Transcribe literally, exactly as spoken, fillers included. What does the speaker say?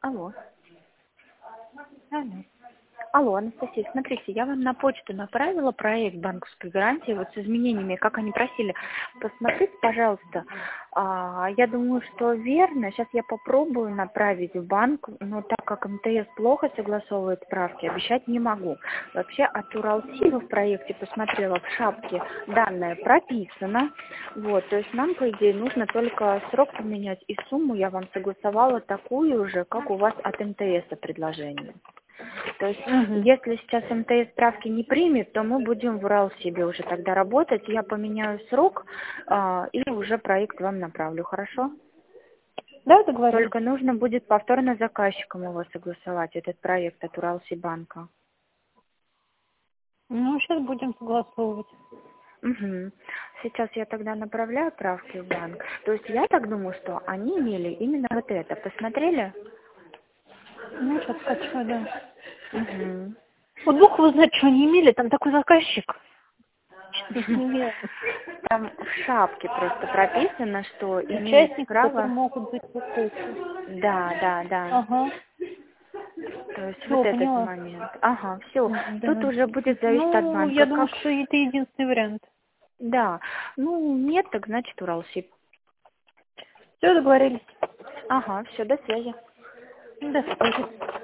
Алло. Алло. Алло, Анастасия, смотрите, я вам на почту направила проект банковской гарантии, вот с изменениями, как они просили. Посмотрите, пожалуйста. А, я думаю, что верно. Сейчас я попробую направить в банк, но так как МТС плохо согласовывает справки, обещать не могу. Вообще от Уралсиба в проекте посмотрела, в шапке данное прописано. Вот, то есть нам, по идее, нужно только срок поменять, и сумму я вам согласовала такую же, как у вас от МТС предложение. То есть, Угу. если сейчас МТС справки не примет, то мы будем в Уралсибе уже тогда работать. Я поменяю срок а, и уже проект вам направлю, хорошо? Да, договорились. Только нужно будет повторно с заказчиком его согласовать, этот проект от Уралсибанка. Ну, сейчас будем согласовывать. Угу. Сейчас я тогда направляю правки в банк. То есть я так думаю, что они имели именно вот это. Посмотрели? Ну, сейчас скачаю, да. Угу. Вот Бог его знает, что они имели, там такой заказчик. Что-то не имею. Там в шапке просто прописано, что имеет Участники, которые право. могут быть в упорке. Да, да, да. Ага. То есть вот Все, этот поняла. момент. Ага, все. Тут Да. уже будет зависеть от Ну, банка. я думаю, Как? что это единственный вариант. Да. Ну, нет, так значит Уралсиб. Все, договорились. Ага, все, до связи. До связи.